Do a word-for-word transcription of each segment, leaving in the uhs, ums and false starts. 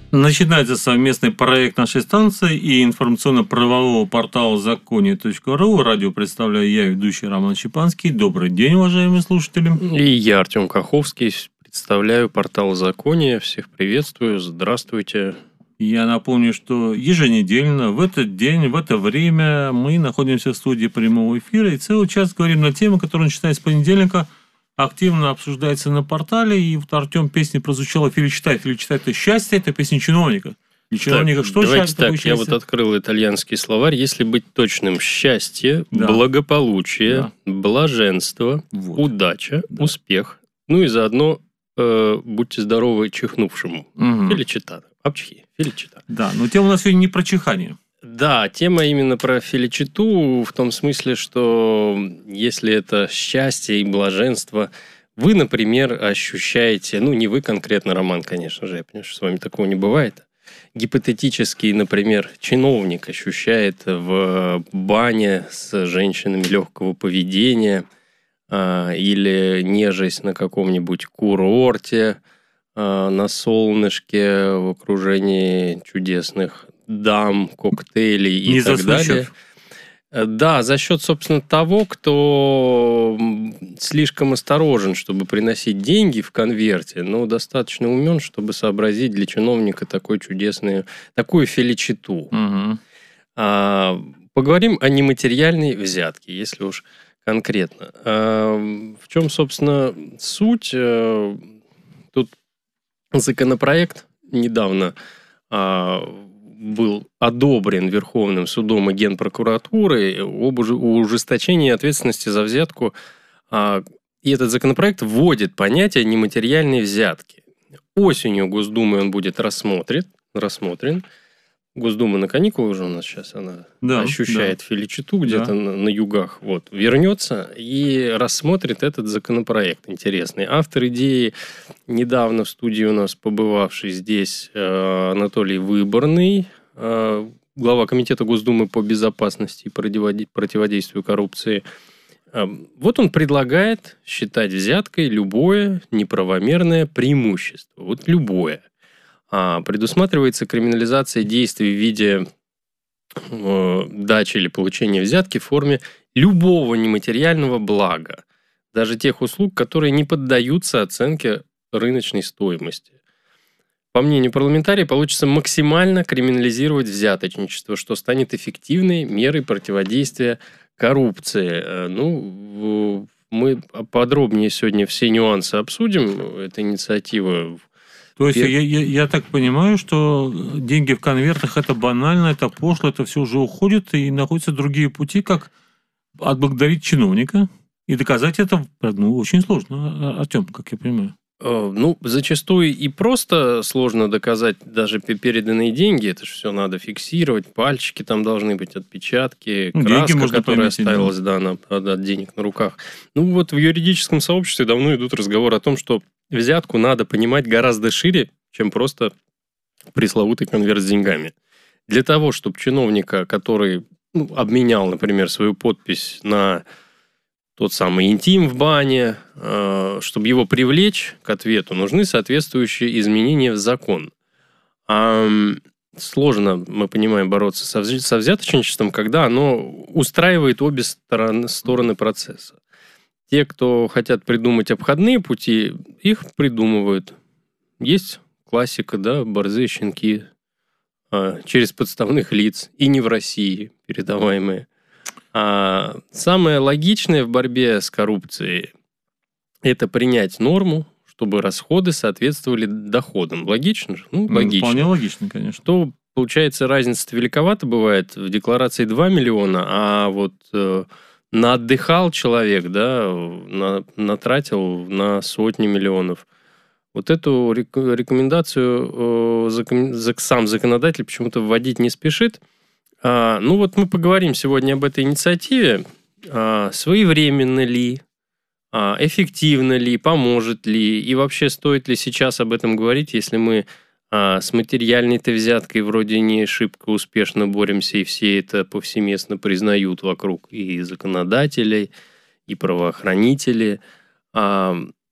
Начинается совместный проект нашей станции и информационно-правового портала законе точка ру. Радио представляю я, ведущий Роман Чепанский. Добрый день, уважаемые слушатели. И я, Артем Каховский, представляю портал Законе. Всех приветствую. Здравствуйте. Я напомню, что еженедельно в этот день, в это время мы находимся в студии прямого эфира и целый час говорим на тему, которая начинается с понедельника, активно обсуждается на портале. И вот, Артем, песня прозвучала «Фили читай». «Фили читай» – это счастье, это песня чиновника. Для чиновника что давайте счастье? так, счастье? я вот открыл итальянский словарь. Если быть точным, счастье, Да. благополучие, Да. блаженство, Вот. удача, Да. успех. Ну и заодно э, будьте здоровы чихнувшему. Мгм. Феличита. Апчхи. Феличита. Да, но тема у нас сегодня не про чихание. Да, тема именно про феличиту в том смысле, что если это счастье и блаженство, вы, например, ощущаете, ну, не вы конкретно, Роман, конечно же, я понимаю, что с вами такого не бывает. Гипотетически, например, чиновник ощущает в бане с женщинами легкого поведения а, или нежесть на каком-нибудь курорте, а, на солнышке в окружении чудесных дам, коктейлей и Не так за далее. случаев. Да, за счет, собственно, того, кто слишком осторожен, чтобы приносить деньги в конверте, но достаточно умен, чтобы сообразить для чиновника такой чудесную, такую феличиту. Угу. А, поговорим о нематериальной взятке, если уж конкретно. А, в чем, собственно, суть? А, тут законопроект недавно а, был одобрен Верховным судом и Генпрокуратурой об ужесточении ответственности за взятку. И этот законопроект вводит понятие нематериальной взятки. Осенью Госдумой он будет рассмотрен. рассмотрен. Госдума на каникулы уже у нас сейчас, она Да, ощущает да. феличиту где-то Да. на, на югах. Вот, вернется и рассмотрит этот законопроект интересный. Автор идеи, недавно в студии у нас побывавший здесь э, Анатолий Выборный, э, глава Комитета Госдумы по безопасности и противоди- противодействию коррупции. Э, вот он предлагает считать взяткой любое неправомерное преимущество. Вот любое. А, предусматривается криминализация действий в виде э, дачи или получения взятки в форме любого нематериального блага, даже тех услуг, которые не поддаются оценке рыночной стоимости. По мнению парламентария, получится максимально криминализировать взяточничество, что станет эффективной мерой противодействия коррупции. Э, Ну, в- мы подробнее сегодня все нюансы обсудим. Эта инициатива. То есть, Пер- я, я, я так понимаю, что деньги в конвертах – это банально, это пошло, это все уже уходит, и находятся другие пути, как отблагодарить чиновника. И доказать это, ну, очень сложно, А- Артем, как я понимаю. Э, Ну, зачастую и просто сложно доказать даже пе- переданные деньги. Это же все надо фиксировать. Пальчики там должны быть, отпечатки, Ну, деньги краска, можно которая пометить, да. оставилась, да, на, от от денег на руках. Ну, вот в юридическом сообществе давно идут разговоры о том, что взятку надо понимать гораздо шире, чем просто пресловутый конверт с деньгами. Для того, чтобы чиновника, который ну, обменял, например, свою подпись на тот самый интим в бане, э, чтобы его привлечь к ответу, нужны соответствующие изменения в закон. А м, сложно, мы понимаем, бороться со, вз- со взяточничеством, когда оно устраивает обе сторон- стороны процесса. Те, кто хотят придумать обходные пути, их придумывают. Есть классика, да, борзые щенки а, через подставных лиц, и не в России передаваемые. А самое логичное в борьбе с коррупцией – это принять норму, чтобы расходы соответствовали доходам. Логично же? Ну, Ну, логично. Вполне логично, конечно. Что, получается, разница-то великовата бывает. В декларации два миллиона, а вот э, наотдыхал человек, да, на, натратил на сотни миллионов. Вот эту рек- рекомендацию э, закон- зак- сам законодатель почему-то вводить не спешит. А, ну вот мы поговорим сегодня об этой инициативе. А, своевременно ли, а, эффективно ли, поможет ли, и вообще стоит ли сейчас об этом говорить, если мы а, с материальной-то взяткой вроде не шибко успешно боремся, и все это повсеместно признают вокруг и законодателей, и правоохранители. А,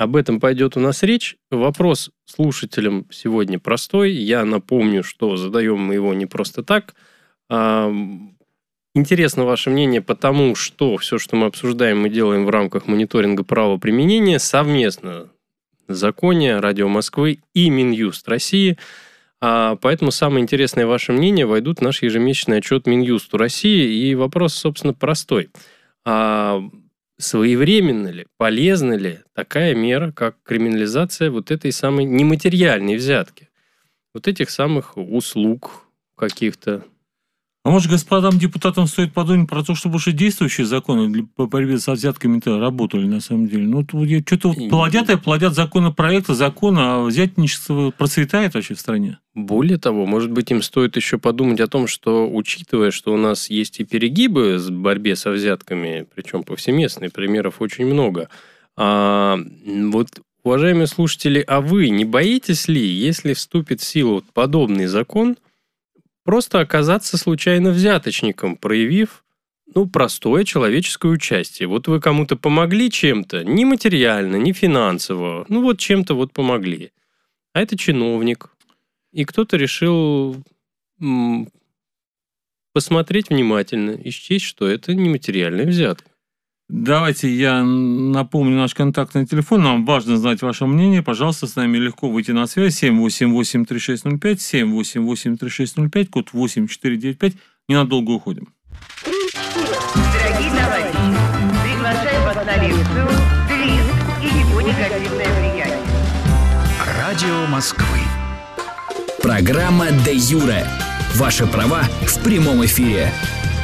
Об этом пойдет у нас речь. Вопрос слушателям сегодня простой. Я напомню, что задаем мы его не просто так. Интересно ваше мнение, потому что все, что мы обсуждаем, мы делаем в рамках мониторинга правоприменения совместно в законе Радио Москвы и Минюст России. А поэтому самое интересное ваше мнение войдут в наш ежемесячный отчет Минюсту России. И вопрос, собственно, простой. А своевременно ли, полезна ли такая мера, как криминализация вот этой самой нематериальной взятки? Вот этих самых услуг каких-то. А может, господам депутатам стоит подумать про то, чтобы уже действующие законы для, по борьбе со взятками-то работали, на самом деле. Ну, вот, что-то вот плодят и плодят законопроекты, законы, а взятничество процветает вообще в стране. Более того, может быть, им стоит еще подумать о том, что, учитывая, что у нас есть и перегибы в борьбе со взятками, причем повсеместные, примеров очень много, а, вот, уважаемые слушатели, а вы не боитесь ли, если вступит в силу подобный закон, просто оказаться случайно взяточником, проявив, ну, простое человеческое участие. Вот вы кому-то помогли чем-то, не материально, не финансово, ну, вот чем-то вот помогли. А это чиновник. И кто-то решил м- посмотреть внимательно и счесть, что это нематериальная взятка. Давайте я напомню наш контактный телефон. Нам важно знать ваше мнение. Пожалуйста, с нами легко выйти на связь. семь восемь восемь три шесть ноль пять, семь восемь восемь три шесть ноль пять, код восемь четыре девять пять. Ненадолго уходим. Дорогие товарищи, приглашаем вас на лекцию «Риск и его негативное влияние». Радио Москвы. Программа «Де юре». Ваши права в прямом эфире.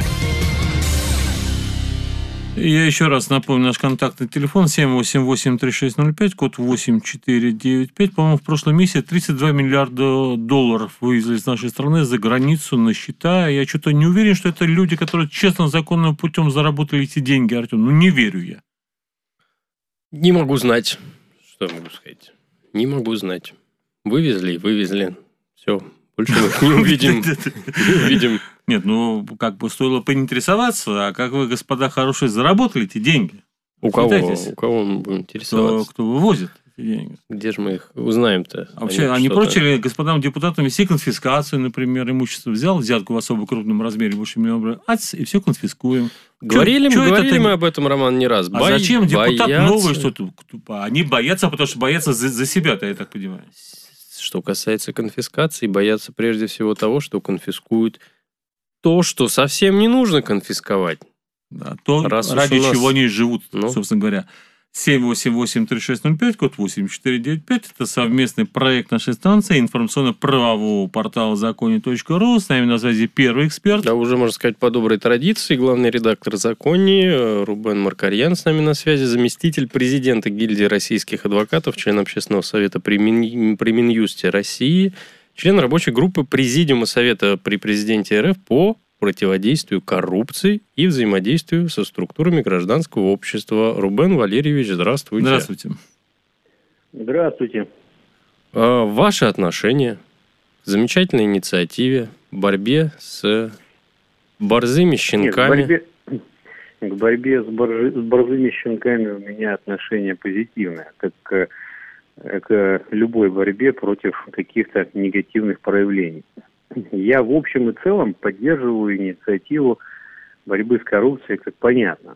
Я еще раз напомню наш контактный телефон семь восемь восемь три шесть ноль пять, код восемь четыре девять пять. По-моему, в прошлом месяце тридцать два миллиарда долларов вывезли из нашей страны за границу на счета. Я что-то не уверен, что это люди, которые честно, законным путем заработали эти деньги, Артем. Ну, не верю я. Не могу знать. Что я могу сказать? Не могу знать. Вывезли и вывезли. Все. Больше мы их не увидим. Не увидим. Нет, ну, как бы стоило поинтересоваться, а как вы, господа хорошие, заработали эти деньги? У кого? У кого мы будем интересоваться? Кто, кто вывозит эти деньги? Где же мы их узнаем-то? А вообще, они прочили господам депутатам вести конфискацию, например, имущество взял, взятку в особо крупном размере, больше миллиона рублей, ац, и все конфискуем. Говорили, чё, мы, чё говорили это... мы об этом, Роман, не раз. А Бо... зачем депутат боятся... новый что-то? Они боятся, потому что боятся за, за себя-то, я так понимаю. Что касается конфискации, боятся прежде всего того, что конфискуют то, что совсем не нужно конфисковать. Да, то, Раз ради нас... чего они живут, ну. собственно говоря. семь восемь восемь три шесть ноль пять, код восемь четыре девять пять. Это совместный проект нашей станции информационно-правового портала законе точка ру. С нами на связи первый эксперт. Да, уже, можно сказать, по доброй традиции. Главный редактор «Закони» Рубен Маркарьян с нами на связи. Заместитель президента гильдии российских адвокатов, член общественного совета при, Мин... при Минюсте России, член рабочей группы Президиума Совета при президенте РФ по противодействию коррупции и взаимодействию со структурами гражданского общества. Рубен Валерьевич, здравствуйте. Здравствуйте. Здравствуйте. А, ваши отношения к замечательной инициативе, борьбе с борзыми щенками? Нет, к борьбе, к борьбе с, боржи, с борзыми щенками у меня отношение позитивное, как к, к любой борьбе против каких-то негативных проявлений. Я в общем и целом поддерживаю инициативу борьбы с коррупцией, как понятно.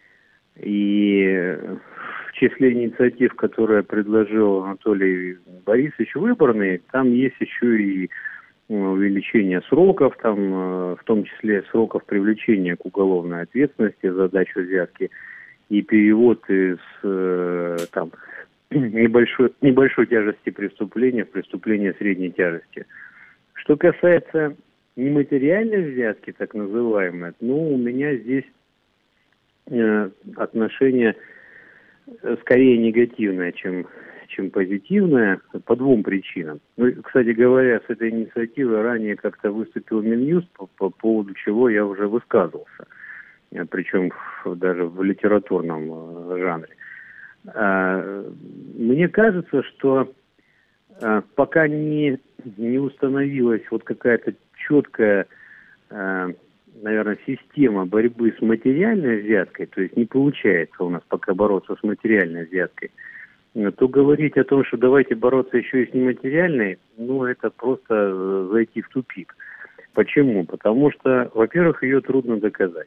И в числе инициатив, которые предложил Анатолий Борисович Выборный, там есть еще и увеличение сроков, там, в том числе сроков привлечения к уголовной ответственности за дачу взятки и перевод из там, небольшой, небольшой тяжести преступления в преступление средней тяжести. Что касается нематериальной взятки, так называемой, ну, у меня здесь э, отношение скорее негативное, чем, чем позитивное, по двум причинам. Ну, кстати говоря, с этой инициативой ранее как-то выступил Минюст, по, по поводу чего я уже высказывался, причем даже в литературном жанре. А, мне кажется, что а, пока не... не установилась вот какая-то четкая, э, наверное, система борьбы с материальной взяткой, то есть не получается у нас пока бороться с материальной взяткой, то говорить о том, что давайте бороться еще и с нематериальной, ну, это просто зайти в тупик. Почему? Потому что, во-первых, ее трудно доказать.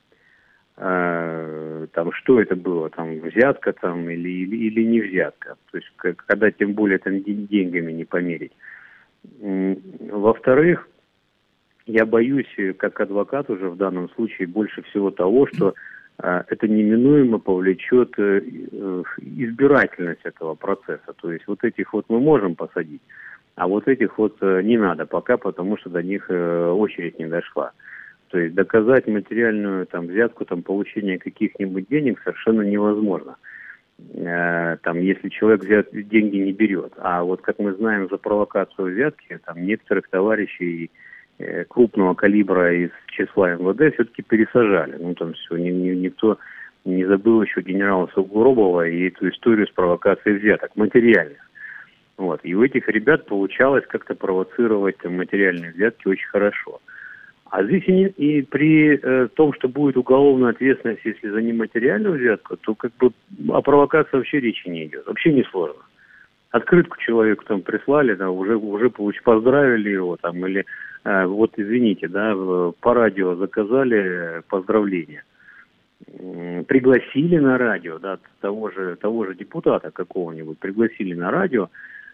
А, там, что это было, там, взятка там, или, или, или не взятка. То есть, как, когда тем более там деньгами не померить. Во-вторых, я боюсь, как адвокат уже в данном случае, больше всего того, что а, это неминуемо повлечет э, избирательность этого процесса. То есть вот этих вот мы можем посадить, а вот этих вот э, не надо пока, потому что до них э, очередь не дошла. То есть доказать материальную там, взятку, там, получение каких-нибудь денег совершенно невозможно. Э, там, если человек взят, деньги не берет. А вот как мы знаем за провокацию взятки, там некоторых товарищей крупного калибра из числа эм вэ дэ все-таки пересажали. Ну, там все, ни, ни, никто не забыл еще генерала Сугробова и эту историю с провокацией взяток, материальных. Вот. И у этих ребят получалось как-то провоцировать там, материальные взятки очень хорошо. А здесь и, не, и при э, том, что будет уголовная ответственность, если за нематериальную взятку, то как бы о провокации вообще речи не идет. Вообще не сложно. Открытку человеку там прислали, да, уже, уже получ, поздравили его там, или э, вот извините, да, по радио заказали поздравления. Пригласили на радио, да, того же, того же депутата какого-нибудь, пригласили на радио,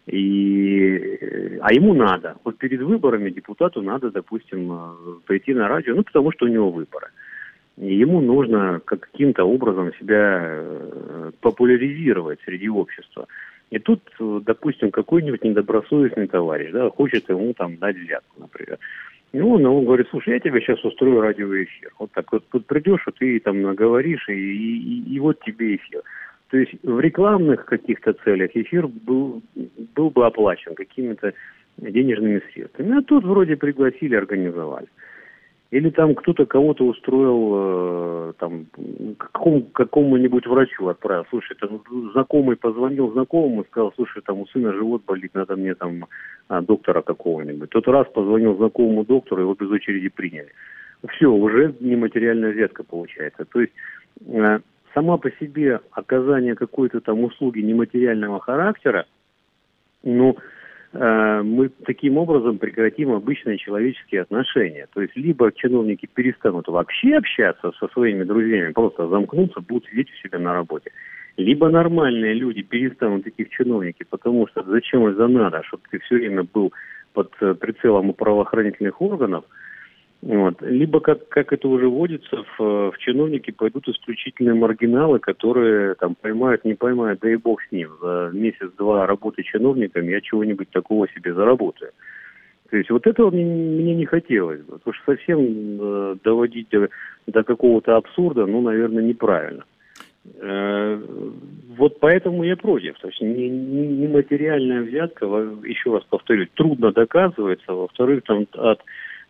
и, а ему надо. Вот перед выборами депутату надо, допустим, прийти на радио, ну, потому что у него выборы. И ему нужно каким-то образом себя популяризировать среди общества. И тут, допустим, какой-нибудь недобросовестный товарищ, да, хочет ему там дать взятку, например. И он, он говорит, слушай, я тебе сейчас устрою радиоэфир. Вот так вот, вот придешь, и ты там наговоришь, и, и, и вот тебе эфир. То есть в рекламных каких-то целях эфир был, был бы оплачен какими-то денежными средствами. А тут вроде пригласили, организовали. Или там кто-то кого-то устроил, э, там, какому, какому-нибудь врачу отправил. Слушай, там знакомый позвонил знакомому и сказал, слушай, там у сына живот болит, надо мне там а, доктора какого-нибудь. Тот раз позвонил знакомому доктору, его без очереди приняли. Все, уже нематериальная взятка получается. То есть э, сама по себе оказание какой-то там услуги нематериального характера, ну, мы таким образом прекратим обычные человеческие отношения. То есть либо чиновники перестанут вообще общаться со своими друзьями, просто замкнутся, будут сидеть у себя на работе. Либо нормальные люди перестанут этих чиновников, потому что зачем это надо, чтобы ты все время был под прицелом у правоохранительных органов. Вот. Либо, как, как это уже водится, в, в чиновники пойдут исключительные маргиналы, которые там поймают, не поймают, да и бог с ним. За месяц-два работы чиновниками я чего-нибудь такого себе заработаю. То есть вот этого мне, мне не хотелось бы. Потому что совсем э, доводить до, до какого-то абсурда, ну, наверное, неправильно. Э, вот поэтому я против. То есть нематериальная взятка, еще раз повторюсь, трудно доказывается. Во-вторых, там от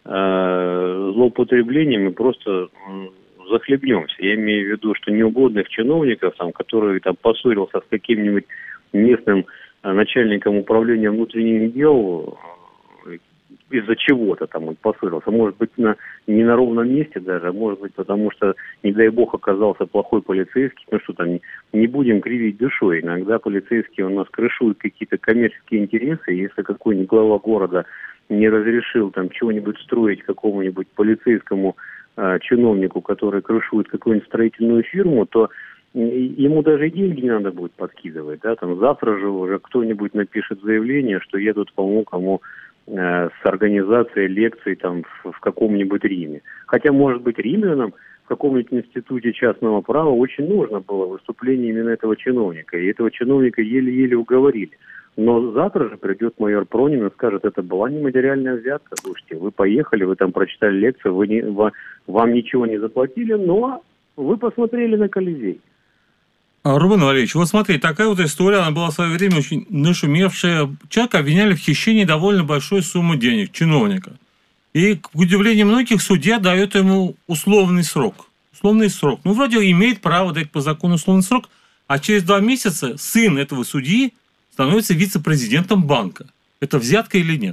злоупотреблением мы просто захлебнемся. Я имею в виду, что неугодных чиновников, там, которые там поссорился с каким-нибудь местным начальником управления внутренних дел, из-за чего-то там он поссорился. Может быть, на, не на ровном месте даже, а может быть, потому что, не дай бог, оказался плохой полицейский. Ну что там, не, не будем кривить душой. Иногда полицейские у нас крышуют какие-то коммерческие интересы. Если какой-нибудь глава города не разрешил там чего-нибудь строить какому-нибудь полицейскому э, чиновнику, который крышует какую-нибудь строительную фирму, то ему даже и деньги не надо будет подкидывать. Да? Там завтра же уже кто-нибудь напишет заявление, что едут кому-кому э, с организацией лекций там, в, в каком-нибудь Риме. Хотя, может быть, римлянам в каком-нибудь институте частного права очень нужно было выступление именно этого чиновника. И этого чиновника еле-еле уговорили. Но завтра же придет майор Пронин и скажет, это была нематериальная взятка. Слушайте, вы поехали, вы там прочитали лекцию, вы не, вам ничего не заплатили, но вы посмотрели на Колизей. Рубен Валерьевич, вот смотри, такая вот история, она была в свое время очень нашумевшая. Человека обвиняли в хищении довольно большой суммы денег, чиновника. И, к удивлению многих, судья дает ему условный срок. Условный срок. Ну, вроде имеет право дать по закону условный срок, а через два месяца сын этого судьи становится вице-президентом банка. Это взятка или нет?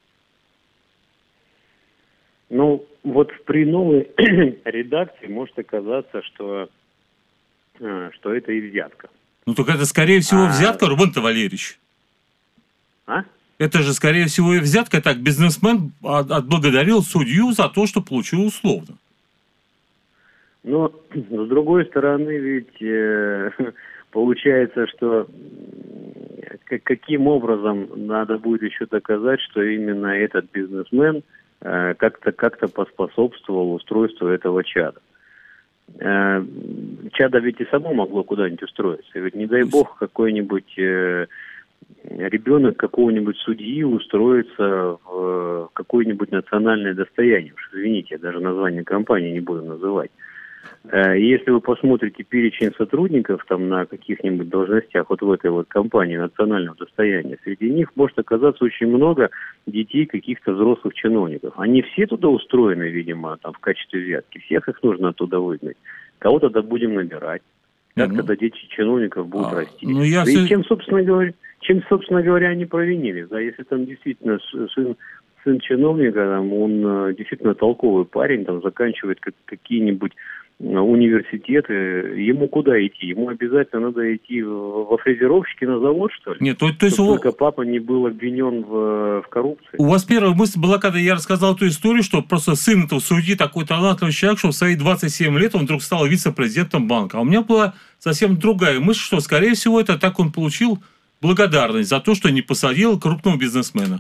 Ну, вот при новой редакции может оказаться, что, что это и взятка. Ну, только это, скорее всего, А- взятка, Рубен-то Валерьевич. А? Это же, скорее всего, и взятка. Так, бизнесмен от- отблагодарил судью за то, что получил условно. Но, с другой стороны, ведь э, получается, что м, к- каким образом надо будет еще доказать, что именно этот бизнесмен э, как-то как-то поспособствовал устройству этого чада. Э, чадо ведь и само могло куда-нибудь устроиться. Ведь, не дай бог, какой-нибудь э, ребенок какого-нибудь судьи устроится в какое-нибудь национальное достояние. Уж извините, я даже название компании не буду называть. Э, Если вы посмотрите перечень сотрудников там на каких-нибудь должностях вот в этой вот компании национального достояния, среди них может оказаться очень много детей каких-то взрослых чиновников. Они все туда устроены, видимо, там в качестве взятки. Всех их нужно оттуда выгнать. Кого тогда будем набирать? Как Ну, тогда дети чиновников будут а, расти? ну, я Да всё- и чем, собственно говоря, чем, собственно говоря, они провинились? Да, если там действительно с- сын, сын чиновника, там, он э, действительно толковый парень, там, заканчивает как- какие-нибудь э, университеты, ему куда идти? Ему обязательно надо идти в- во фрезеровщики на завод, что ли? Нет, то, то есть Чтобы у, только папа не был обвинен в, в коррупции. у вас первая мысль была, когда я рассказал эту историю, что просто сын этого судьи такой талантливый человек, что в свои двадцать семь лет он вдруг стал вице-президентом банка. А у меня была совсем другая мысль, что, скорее всего, это так он получил благодарность за то, что не посадил крупного бизнесмена.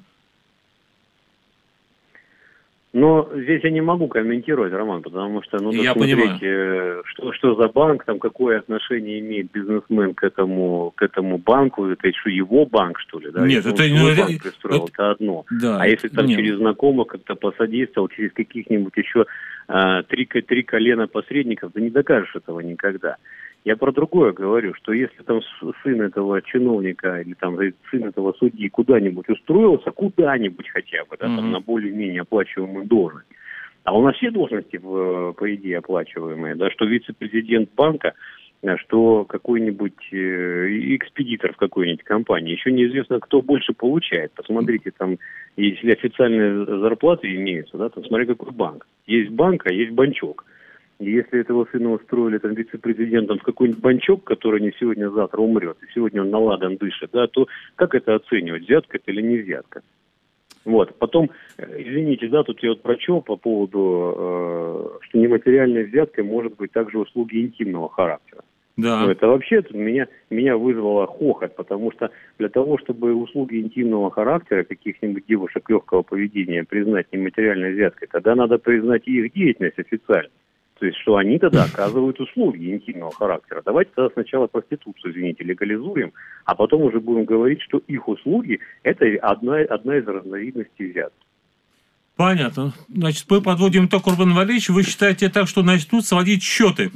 Но здесь я не могу комментировать, Роман, потому что нужно Я смотреть, понимаю. э, что, что за банк, там какое отношение имеет бизнесмен к этому, к этому банку, это что, его банк, что ли? Да? Нет, Если это он не- свой это- банк пристроил, это- это одно. Да, А если там нет. через знакомых как-то посодействовал, через каких-нибудь еще а, три, ко- три колена посредников, ты не докажешь этого никогда. Я про другое говорю, что если там с- сын этого чиновника или там сын этого судьи куда-нибудь устроился, куда-нибудь хотя бы, да, Мгм. там на более-менее оплачиваемую должность, а у нас все должности, в, по идее, оплачиваемые, да, что вице-президент банка, а, что какой-нибудь э, экспедитор в какой-нибудь компании, еще неизвестно, кто больше получает. Посмотрите, там, если официальные зарплаты имеются, да, то смотри, какой банк. Есть банк, а есть банчок. И если этого сына устроили там вице-президентом в какой-нибудь банчок, который не сегодня, а завтра умрет, и сегодня он наладан дышит, да, то как это оценивать, взятка это или не взятка? Вот. Потом, э, извините, да, тут я вот прочел по поводу, э, что нематериальной взяткой может быть также услуги интимного характера. Да. Ну, это вообще меня, меня вызвало хохот, потому что для того, чтобы услуги интимного характера каких-нибудь девушек легкого поведения признать нематериальной взяткой, тогда надо признать и их деятельность официально. То есть, что они тогда оказывают услуги интимного характера. Давайте тогда сначала проституцию, извините, легализуем, а потом уже будем говорить, что их услуги – это одна, одна из разновидностей взятки. Понятно. Значит, мы подводим итог, Рубен Валерьевич. Вы считаете так, что начнут сводить счеты?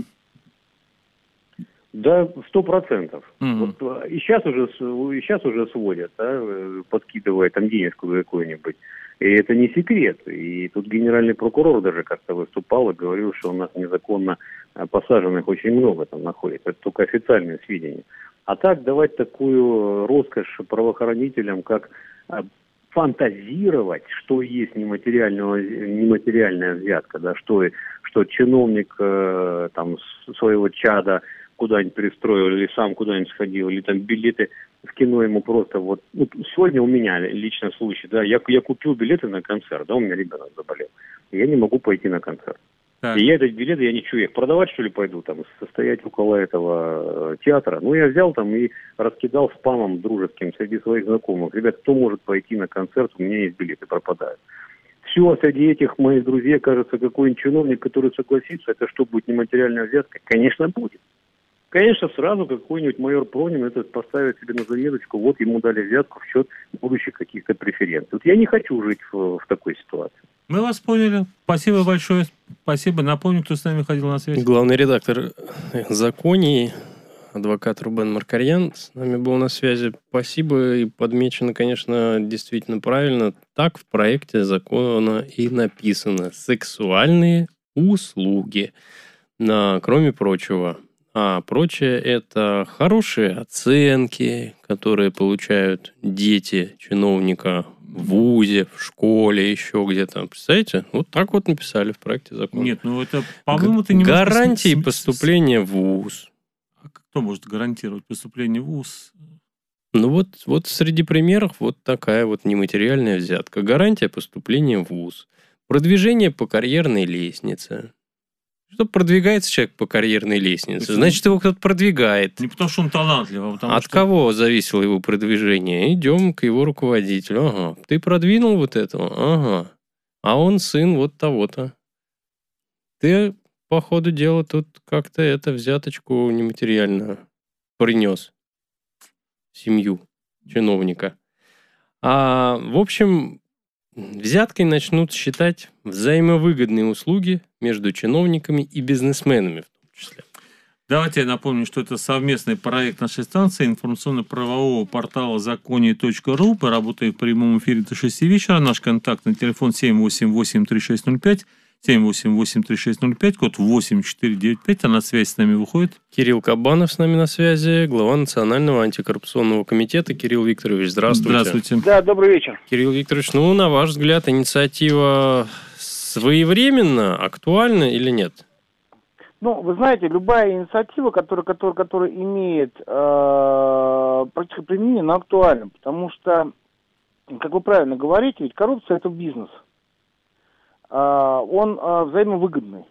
Да, сто процентов. Мгм. Вот, и сейчас уже, с- и сейчас уже сводят, да, э, подкидывая там денежку какую-нибудь. И это не секрет. И тут генеральный прокурор даже как-то выступал и говорил, что у нас незаконно э, посаженных очень много там находится. Это только официальные сведения. А так давать такую роскошь правоохранителям, как э, фантазировать, что есть нематериального, нематериальная взятка, да, что, что чиновник э, там с- своего чада куда-нибудь пристроил, или сам куда-нибудь сходил, или там билеты в кино ему просто вот... вот сегодня у меня лично случай, да, я, я купил билеты на концерт, да, у меня ребенок заболел, и я не могу пойти на концерт. Так. И я эти билеты, я ничего, я их продавать, что ли, пойду, там, состоять около этого э, театра. Ну, я взял там и раскидал спамом дружеским среди своих знакомых. Ребят, кто может пойти на концерт, у меня есть билеты, пропадают. Все, среди этих моих друзей, кажется, какой-нибудь чиновник, который согласится, это что, будет нематериальная взятка? Конечно, будет. Конечно, сразу какой-нибудь майор Пронин это поставит себе на заметочку, вот ему дали взятку в счет будущих каких-то преференций. Вот я не хочу жить в, в такой ситуации. Мы вас поняли. Спасибо большое. Спасибо. Напомню, кто с нами ходил на связь. Главный редактор «Законий», адвокат Рубен Маркарьян с нами был на связи. Спасибо. И подмечено, конечно, действительно правильно. Так в проекте закона и написано. Сексуальные услуги. На, кроме прочего. А прочее – это хорошие оценки, которые получают дети чиновника в вузе, в школе, еще где-то. Представляете? Вот так вот написали в проекте закона. Нет, ну это, по-моему, это немножко... Гарантии см- поступления в вуз. Кто может гарантировать поступление в вуз? Ну вот, вот среди примеров вот такая вот нематериальная взятка. Гарантия поступления в вуз. Продвижение по карьерной лестнице. Что продвигается человек по карьерной лестнице? Значит, его кто-то продвигает. Не потому, что он талантлив, а потому От что... кого зависело его продвижение? Идем к его руководителю. Ага, ты продвинул вот этого? Ага. А он сын вот того-то. Ты, по ходу дела, тут как-то это взяточку нематериально принес в семью чиновника. А, в общем, взяткой начнут считать взаимовыгодные услуги между чиновниками и бизнесменами в том числе. Давайте я напомню, что это совместный проект нашей станции информационно-правового портала законе точка ру. Мы работаем в прямом эфире до шести вечера. Наш контактный телефон семь восемь восемь три шесть ноль пять, семь восемь восемь три шесть ноль пять, код восемь четыре девять пять, а на связь с нами выходит Кирилл Кабанов с нами на связи, глава Национального антикоррупционного комитета. Кирилл Викторович, здравствуйте. Здравствуйте. Да, добрый вечер. Кирилл Викторович, ну, на ваш взгляд, инициатива своевременна, актуальна или нет? Ну, вы знаете, любая инициатива, которая, которая, которая имеет э, практическое применение, она актуальна, потому что, как вы правильно говорите, ведь коррупция – это бизнес. Э, он э, взаимовыгодный.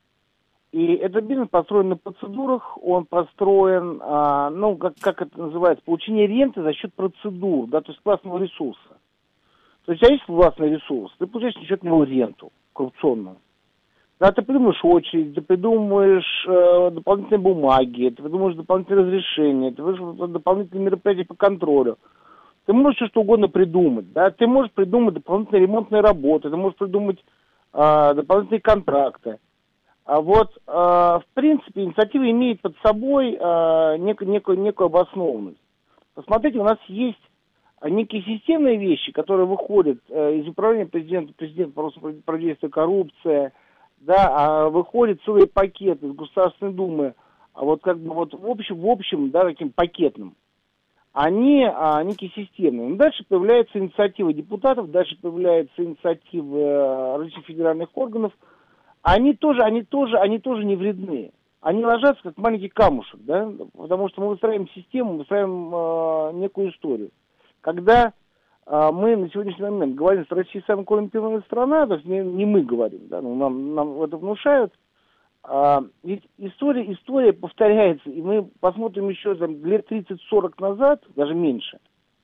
И этот бизнес построен на процедурах, он построен, э, ну, как, как это называется, получение ренты за счет процедур, да, то есть классного ресурса. То есть, у тебя есть классный ресурс, ты получаешь за счет него ренту коррупционную. Да, ты придумаешь очередь, ты придумаешь э, дополнительные бумаги, ты придумаешь дополнительные разрешения, ты придумаешь дополнительные мероприятия по контролю. Ты можешь все что угодно придумать, да, ты можешь придумать дополнительные ремонтные работы, ты можешь придумать э, дополнительные контракты. А вот, э, в принципе, инициатива имеет под собой э, некую, некую, некую обоснованность. Посмотрите, у нас есть некие системные вещи, которые выходят э, из управления президента, президента по вопросам противодействия коррупции, да, а выходит целый пакет из Государственной Думы, а вот как бы вот в общем, в общем, да, таким пакетным, они а, некие системные. Но дальше появляется инициатива депутатов, дальше появляются инициативы а, различных федеральных органов. Они тоже, они тоже, они тоже не вредны. Они ложатся как маленький камушек, да, потому что мы выстраиваем систему, мы выстраиваем а, некую историю. Когда мы на сегодняшний момент говорим, что Россия самая коррумпированная страна, то есть не, не мы говорим, да, ну, нам, нам это внушают. А, ведь история, история повторяется, и мы посмотрим еще там, лет тридцать-сорок назад, даже меньше,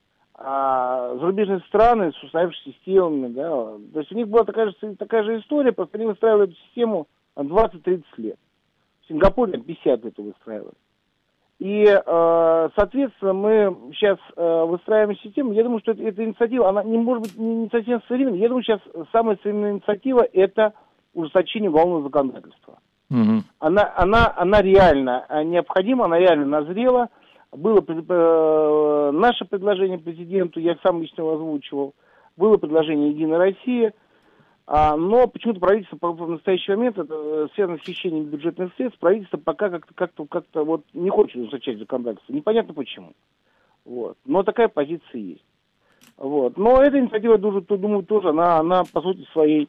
а, зарубежные страны с устоявшимися системами, да, то есть у них была такая же, такая же история, просто они выстраивали эту систему двадцать-тридцать лет. В Сингапуре пятьдесят лет выстраивали. И, э, соответственно, мы сейчас э, выстраиваем систему. Я думаю, что эта, эта инициатива, она не может быть не совсем современной. Я думаю, сейчас самая современная инициатива – это ужесточение уголовного законодательства. Угу. Она, она, она реально необходима, она реально назрела. Было э, наше предложение президенту, я сам лично его озвучивал. Было предложение «Единая Россия». А, но почему-то правительство в настоящий момент, это связано с хищением бюджетных средств, правительство пока как-то, как-то, как-то вот не хочет ужесточать законодательство. Непонятно почему. Вот. Но такая позиция есть. Вот. Но эта инициатива, думаю, тоже, она, она по сути своей,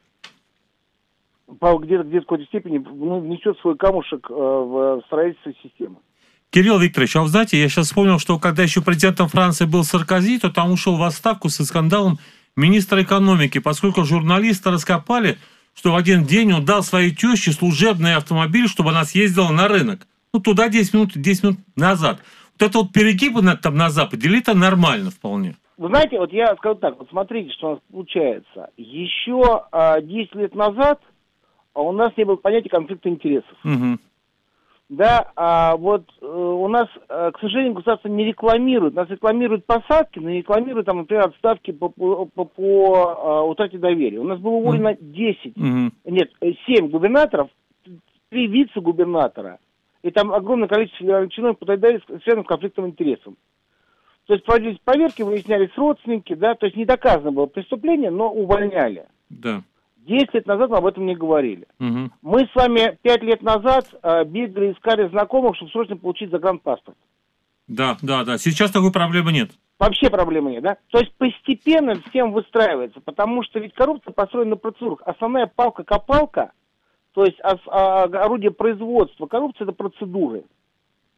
где-то, где-то в какой-то степени ну, внесет свой камушек э, в строительство системы. Кирилл Викторович, а вы знаете, я сейчас вспомнил, что когда еще президентом Франции был Саркози, то там ушел в отставку со скандалом министра экономики, поскольку журналисты раскопали, что в один день он дал своей теще служебный автомобиль, чтобы она съездила на рынок. Ну, туда десять минут, десять минут назад. Вот это вот перегибы на, там на Западе, или это нормально вполне? Вы знаете, вот я скажу так, вот смотрите, что у нас получается. Еще а, десять лет назад а у нас не было понятия конфликта интересов. Угу. Да, а вот э, у нас, э, к сожалению, государство не рекламирует. Нас рекламируют посадки, но не рекламируют, там, например, отставки по, по, по, по э, утрате доверия. У нас было уволено mm-hmm. десять, mm-hmm. нет, семь губернаторов, три вице-губернатора. И там огромное количество федеральных чиновников под доверие связано с конфликтом интересов. То есть проводились проверки, выяснялись родственники, да, то есть не доказано было преступление, но увольняли. Да. Десять лет назад мы об этом не говорили. Угу. Мы с вами пять лет назад э, бегали, искали знакомых, чтобы срочно получить загранпаспорт. Да, да, да. Сейчас такой проблемы нет. Вообще проблемы нет, да? То есть постепенно всем выстраивается, потому что ведь коррупция построена на процедурах. Основная палка-копалка, то есть ос, а, орудие производства коррупции – это процедуры.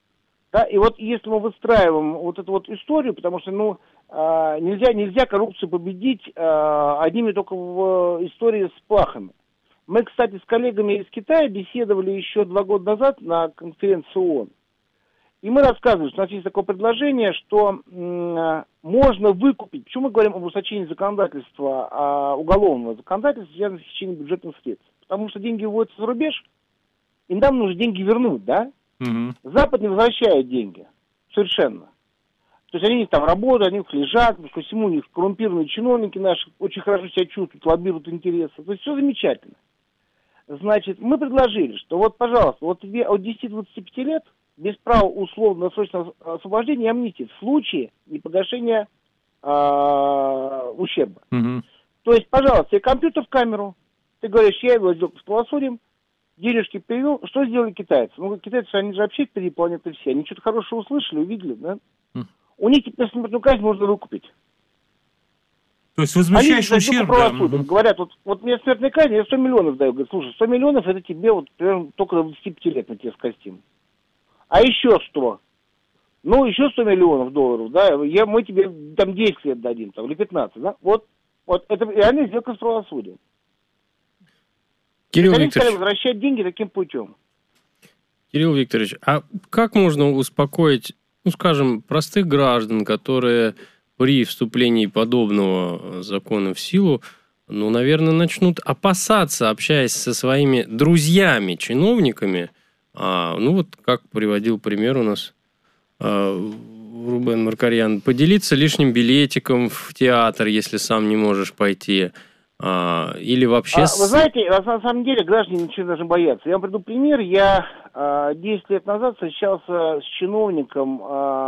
Да, и вот если мы выстраиваем вот эту вот историю, потому что, ну, э, нельзя, нельзя коррупцию победить э, одними только в истории с плахами. Мы, кстати, с коллегами из Китая беседовали еще два года назад на конференции ООН. И мы рассказывали, что у нас есть такое предложение, что м- можно выкупить, почему мы говорим об ужесточении законодательства, а, уголовного законодательства, связанного с хищением бюджетных средств. Потому что деньги вводятся за рубеж, и нам нужно деньги вернуть, да? Угу. Запад не возвращает деньги. Совершенно. То есть они там работают, они в них лежат, по всему у них коррумпированные чиновники наши очень хорошо себя чувствуют, лоббируют интересы. То есть все замечательно. Значит, мы предложили, что вот, пожалуйста, вот тебе от десяти до двадцати пяти лет без права условно-досрочного освобождения и амнистии в случае непогашения э, ущерба. Угу. То есть, пожалуйста, тебе компьютер в камеру, ты говоришь, я его сделал с правосудием, денежки перевел. Что сделали китайцы? Ну, китайцы, они же вообще впереди планеты все. Они что-то хорошее услышали, увидели, да? Mm. У них теперь смертную казнь можно выкупить. То есть возмещаешь ущерб, да? Говорят, вот, вот мне смертная казнь, я сто миллионов даю. Говорят, слушай, сто миллионов это тебе вот примерно только до двадцати пяти лет мы тебе скостим. А еще сто. Ну, еще сто миллионов долларов, да, я, мы тебе там десять лет дадим, там, или пятнадцать, да? Вот, вот это реальная сделка с правосудием. Кирилл Викторович, стали возвращать деньги таким путем. Кирилл Викторович, а как можно успокоить, ну, скажем, простых граждан, которые при вступлении подобного закона в силу, ну, наверное, начнут опасаться, общаясь со своими друзьями, чиновниками, а, ну, вот как приводил пример у нас а, Рубен Маркарьян, поделиться лишним билетиком в театр, если сам не можешь пойти. А, или вообще... А, вы знаете, на самом деле граждане ничего не должны бояться. Я вам приведу пример. Я а, десять лет назад встречался с чиновником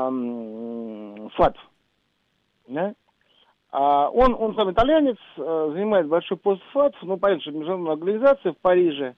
а, ФАТ. Да? А, он, он сам итальянец, а, занимает большой пост в ФАТ, ну, понятно, что международная организация в Париже.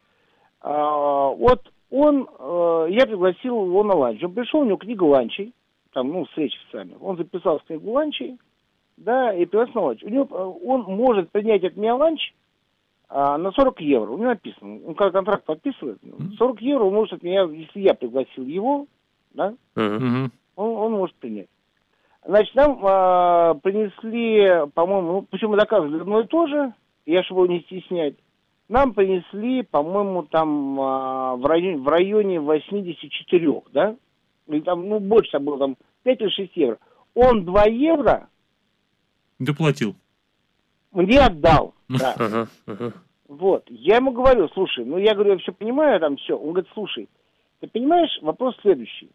А, вот он, а, я пригласил его на ланч. Он пришел, у него книга ланчей, там, ну, встреча официальная. Он записал в книгу ланчей. Да, и пригласил на ланч. У него, он может принять от меня ланч а, на сорок евро. У него написано. Он когда контракт подписывает, сорок евро он может от меня, если я пригласил его, да, uh-huh. он, он может принять. Значит, нам а, принесли, по-моему, ну, причем мы доказывали одно и то же, я, чтобы его не стеснять, нам принесли, по-моему, там а, в районе, в районе восемьдесят четыре, да, или там, ну, больше там было, там, пять или шесть евро. Он два евро доплатил. Мне отдал, да. Uh-huh, uh-huh. Вот. Я ему говорю, слушай, ну я говорю, я все понимаю, там все. Он говорит, слушай, ты понимаешь, вопрос следующий.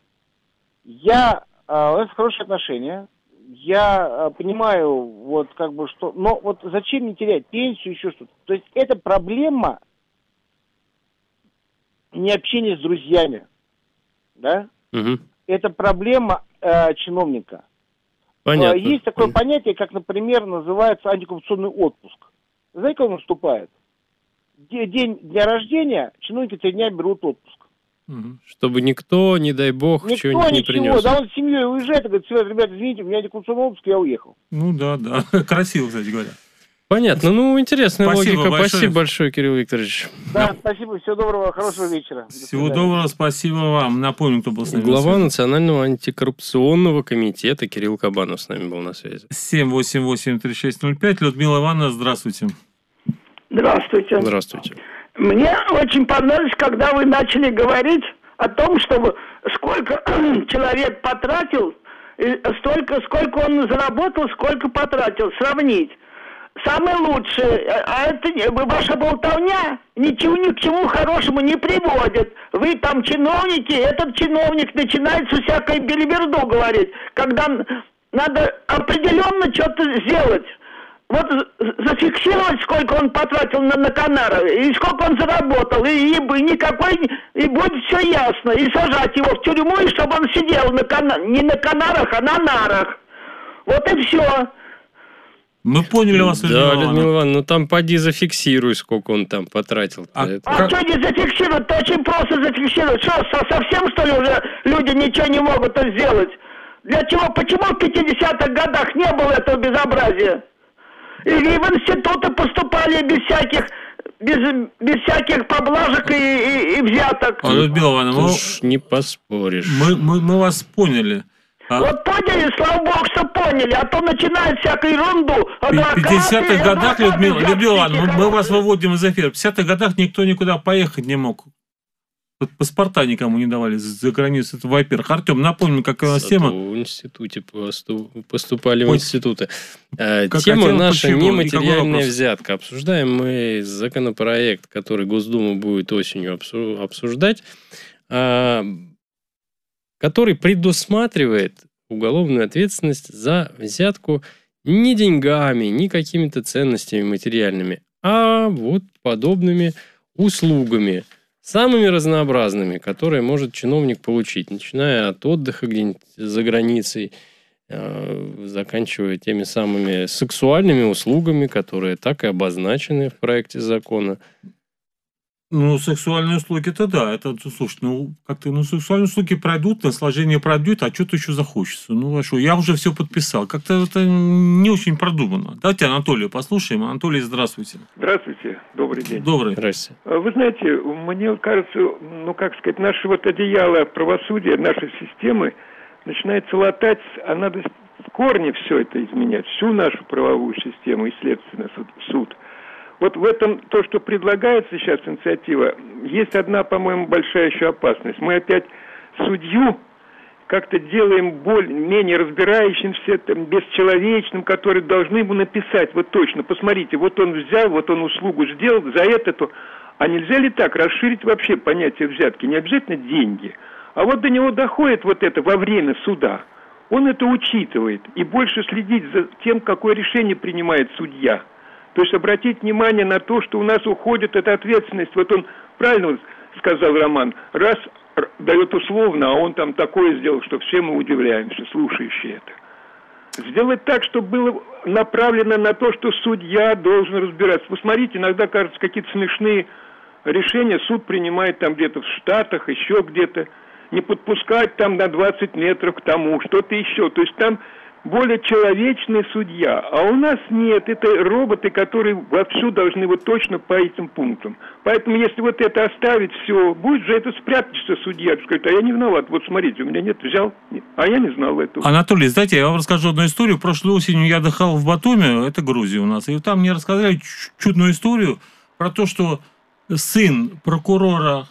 Я, а, у нас хорошие отношения, я а, понимаю, вот как бы что, но вот зачем мне терять пенсию, еще что-то. То есть это проблема не общения с друзьями, да? Uh-huh. Это проблема э, чиновника. Понятно. Есть такое понятие, как, например, называется антикоррупционный отпуск. Знаете, как он наступает? День дня рождения чиновники три дня берут отпуск. Чтобы никто, не дай бог, никто чего-нибудь не принес. Да он с семьей уезжает и говорит, все, ребята, извините, у меня антикоррупционный отпуск, я уехал. Ну да, да. Красиво, кстати говоря. Понятно. Ну, интересная спасибо логика. большое. Спасибо большое, Кирилл Викторович. Да, да, спасибо. Всего доброго, хорошего вечера. Всего доброго, спасибо вам. Напомню, кто был с нами. Глава Национального антикоррупционного комитета Кирилл Кабанов с нами был на связи. семь восемь восемь три шесть ноль пять. Людмила Ивановна, здравствуйте. Здравствуйте. Здравствуйте. Мне очень понравилось, когда вы начали говорить о том, что сколько человек потратил, столько, сколько он заработал, сколько потратил, сравнить. Самое лучшее, а это ваша болтовня ничего ни к чему хорошему не приводит. Вы там чиновники, этот чиновник начинает со всякой белиберду говорить, когда надо определенно что-то сделать. Вот зафиксировать, сколько он потратил на, на Канары, и сколько он заработал, и, и никакой, и будет все ясно, и сажать его в тюрьму, и чтобы он сидел на Кана... не на Канарах, а на нарах. Вот и все. Мы поняли вас, Людмила Ивановна. Да, Людмила Ивановна, ну там поди зафиксируй, сколько он там потратил. А, это. а что не зафиксировать? Это очень просто зафиксировать. Что, совсем, что ли, уже люди ничего не могут сделать? Для чего? Почему в пятидесятых годах не было этого безобразия? И в институты поступали без всяких без, без всяких поблажек и, и, и взяток. А, Людмила Ивановна, мы, не поспоришь. Мы, мы, мы вас поняли. А... Вот поняли, слава богу, что поняли, а то начинают всякую ерунду. В пятидесятых годах, Людмила, Людмила Ивановна, мы, мы вас выводим из эфира. В пятидесятых годах никто никуда поехать не мог. Паспорта никому не давали за границу. Это, во-первых. Артем, напомню, какая у нас тема. В институте поступали в институты. Как Тема хотел, наша почему? нематериальная взятка. Обсуждаем мы законопроект, который Госдума будет осенью обсуждать, который предусматривает уголовную ответственность за взятку не деньгами, не какими-то ценностями материальными, а вот подобными услугами, самыми разнообразными, которые может чиновник получить, начиная от отдыха где-нибудь за границей, заканчивая теми самыми сексуальными услугами, которые так и обозначены в проекте закона. Ну, сексуальные услуги-то да. Это, слушай, ну, как-то, ну, сексуальные услуги пройдут, наслаждение пройдет, а что-то еще захочется. Ну, а что, я уже все подписал. Как-то это не очень продумано. Давайте Анатолия послушаем. Анатолий, здравствуйте. Здравствуйте, добрый день. Добрый. Здравствуйте. Вы знаете, мне кажется, ну, как сказать, наше вот одеяло правосудия, нашей системы начинается латать, а надо в корне все это изменять, всю нашу правовую систему и следственный суд. суд. Вот в этом, то, что предлагается сейчас инициатива, есть одна, по-моему, большая еще опасность. Мы опять судью как-то делаем более, менее разбирающимся, там, бесчеловечным, который должны ему написать, вот точно, посмотрите, вот он взял, вот он услугу сделал, за это-то. А нельзя ли так расширить вообще понятие взятки? Не обязательно деньги. А вот до него доходит вот это во время суда. Он это учитывает и больше следить за тем, какое решение принимает судья. То есть обратить внимание на то, что у нас уходит эта ответственность. Вот он правильно сказал, Роман, раз дает условно, а он там такое сделал, что все мы удивляемся, слушающие это. Сделать так, чтобы было направлено на то, что судья должен разбираться. Посмотрите, иногда, кажется, какие-то смешные решения суд принимает там где-то в Штатах, еще где-то. Не подпускать там на двадцать метров к тому, что-то еще. То есть там более человечный судья. А у нас нет. Это роботы, которые вовсю должны вот точно по этим пунктам. Поэтому если вот это оставить все, будет же это спрятаться судья. Сказать, а я не виноват. Вот смотрите, у меня нет, взял. А я не знал этого. Анатолий, знаете, я вам расскажу одну историю. Прошлой осенью я отдыхал в Батуми, это Грузия у нас, и там мне рассказали чудную историю про то, что сын прокурора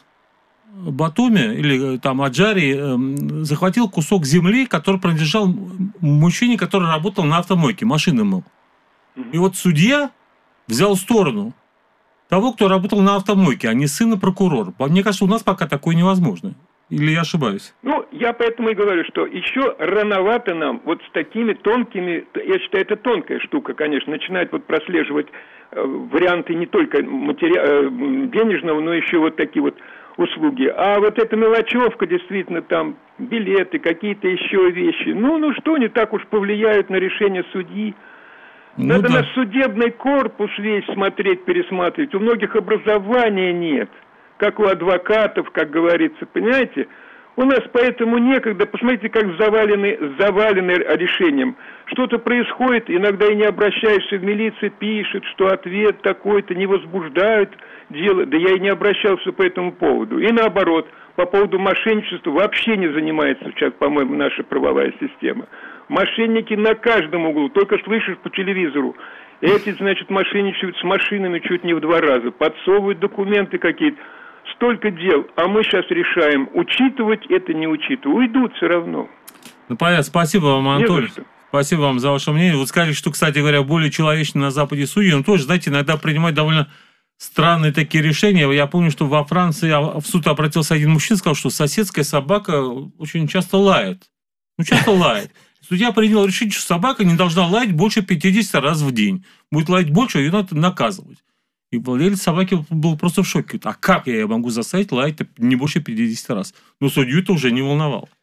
Батуми, или там Аджари, э, захватил кусок земли, который принадлежал мужчине, который работал на автомойке, машины мыл. И вот судья взял сторону того, кто работал на автомойке, а не сына прокурора. Мне кажется, у нас пока такое невозможно. Или я ошибаюсь? Ну, я поэтому и говорю, что еще рановато нам вот с такими тонкими, я считаю, это тонкая штука, конечно, начинать вот прослеживать э, варианты не только матери... э, денежного, но еще вот такие вот услуги. А вот эта мелочевка, действительно, там билеты, какие-то еще вещи, ну, ну что, не так уж повлияют на решение судьи. Ну, надо да. на судебный корпус весь смотреть, пересматривать. У многих образования нет, как у адвокатов, как говорится, понимаете? У нас поэтому некогда, посмотрите, как завалены, завалены решением. Что-то происходит, иногда и не обращаешься в милицию, пишет, что ответ такой-то, не возбуждают дело. Да я и не обращался по этому поводу. И наоборот, по поводу мошенничества вообще не занимается сейчас, по-моему, наша правовая система. Мошенники на каждом углу, только слышишь по телевизору. Эти, значит, мошенничают с машинами чуть не в два раза, подсовывают документы какие-то. Столько дел, а мы сейчас решаем, учитывать это, не учитывать. Уйдут все равно. Ну, понятно. Спасибо вам, Анатолий. Спасибо вам за ваше мнение. Вы сказали, что, кстати говоря, более человечны на Западе судьи, но тоже, знаете, иногда принимают довольно странные такие решения. Я помню, что во Франции в суд обратился один мужчина, сказал, что соседская собака очень часто лает. Ну, часто лает. Судья принял решение, что собака не должна лаять больше пятьдесят раз в день. Будет лаять больше, ее надо наказывать. И владелец собаки был просто в шоке. А как я могу заставить лаять не больше пятьдесят раз? Но судью это уже не волновало.